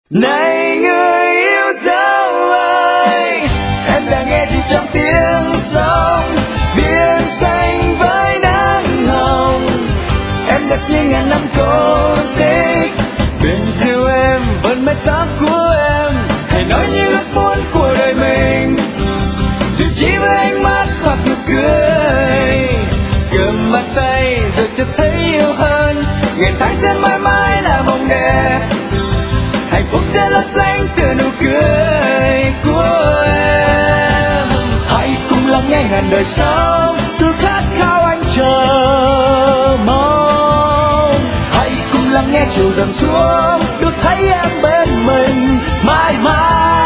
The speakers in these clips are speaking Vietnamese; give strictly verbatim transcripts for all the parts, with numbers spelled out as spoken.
Này người yêu dấu ơi, em đang nghe gì trong tiếng sóng biển xanh với nắng hồng. Em đẹp như ngàn năm cổ tích, biển dịu em vẫn mái tóc của em. Hãy nói những ước muốn của đời mình, dù chỉ với ánh mắt hoặc nụ cười. Cầm bàn tay rồi chợt thấy yêu hơn, ngày tháng sẽ mãi mãi là mộng đẹp. Hạnh phúc sẽ lấp lánh từ nụ cười của em. Hãy cùng lắng nghe ngàn đời sau, tôi khát khao anh chờ mong. Hãy cùng lắng nghe chiều dần xuống, được thấy em bên mình mãi mãi.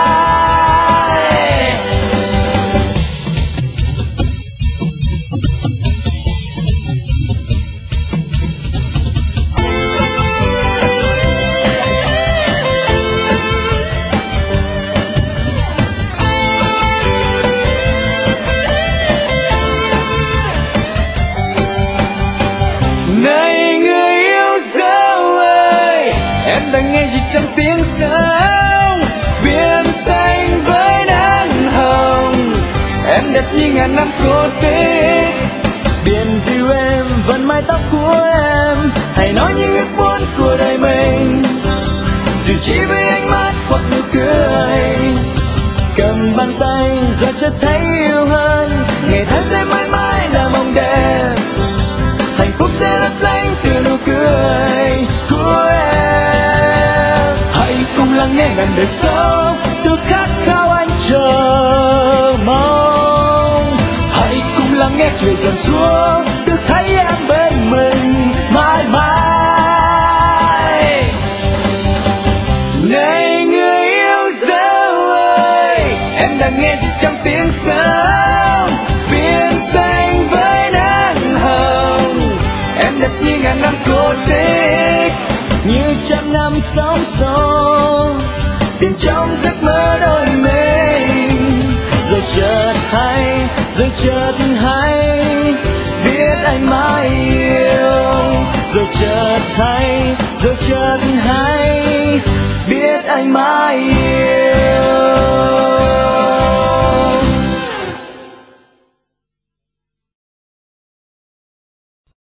Này người yêu dấu ơi, em đang nghe gì trong tiếng sóng biển xanh với nắng hồng. Em đẹp như ngàn năm cổ tích, biển dịu em vẫn mái tóc của em. Hãy nói những ước muốn của đời mình, dù chỉ với ánh mắt hoặc nụ cười. Cầm bàn tay rồi chợt thấy yêu hơn, ngày tháng sẽ mãi mãi là mộng đẹp. Hạnh phúc sẽ lấp lánh từ nụ cười của em. Hãy cùng lắng nghe ngàn đời sau, tôi khát khao anh chờ mong. Hãy cùng lắng nghe trời dần xuống, được thấy em bên mình mãi mãi. Này người yêu dấu ơi, em đang nghe gì trong tiếng sóng biển xanh với nắng hồng. Em đẹp như ngàn năm cổ tích, như trăm năm sóng sâu tìm trong giấc mơ đôi mình. Rồi chợt hay, rồi chợt hay, biết anh mãi yêu. Rồi chợt hay, rồi chợt hay, biết anh mãi yêu.